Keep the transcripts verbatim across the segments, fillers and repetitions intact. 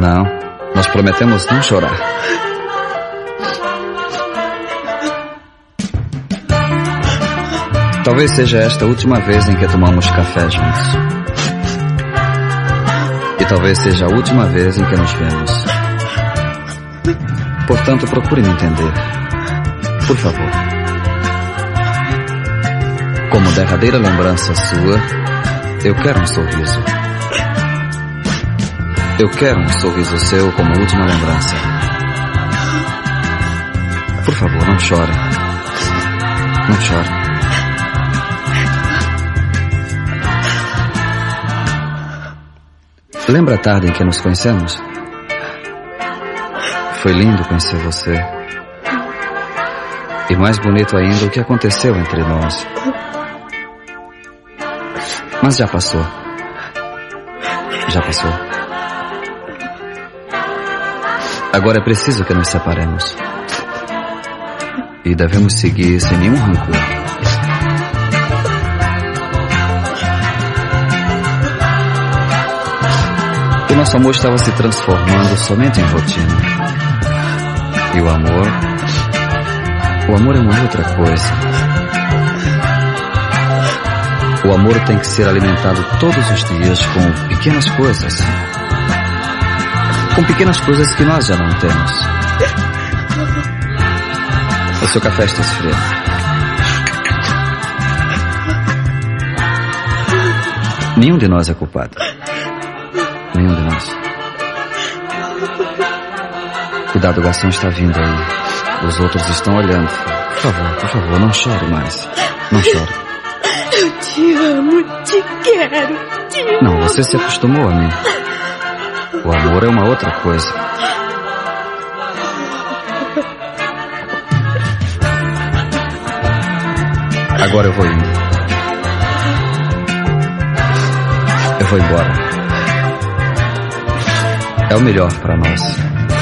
Não, nós prometemos não chorar. Talvez seja esta a última vez em que tomamos café juntos. E talvez seja a última vez em que nos vemos. Portanto, procure me entender. Por favor. Como derradeira lembrança sua, eu quero um sorriso. Eu quero um sorriso seu como última lembrança. Por favor, não chore. Não chore. Lembra a tarde em que nos conhecemos? Foi lindo conhecer você. E mais bonito ainda o que aconteceu entre nós. Mas já passou. Já passou. Agora é preciso que nos separemos. E devemos seguir sem nenhum rancor. O nosso amor estava se transformando somente em rotina. E o amor... O amor é uma outra coisa. O amor tem que ser alimentado todos os dias com pequenas coisas. Com pequenas coisas que nós já não temos. O seu café está esfriando. Nenhum de nós é culpado. Nenhum de nós. Cuidado, o garçom está vindo aí. Os outros estão olhando. Por favor, por favor, não chore mais. Não chore. Eu te amo, te quero, te amo. Não, você se acostumou a mim. O amor é uma outra coisa. Agora eu vou indo. Eu vou embora. É o melhor para nós.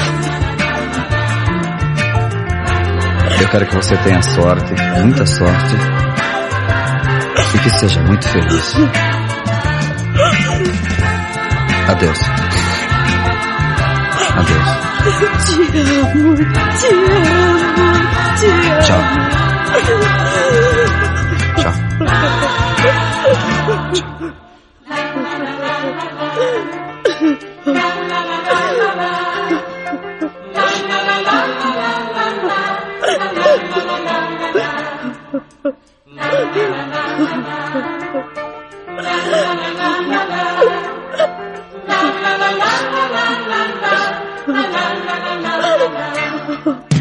Eu quero que você tenha sorte, muita sorte, e que seja muito feliz. Adeus. Adeus. Te amo, te amo, te amo. Tchau. Tchau. Tchau.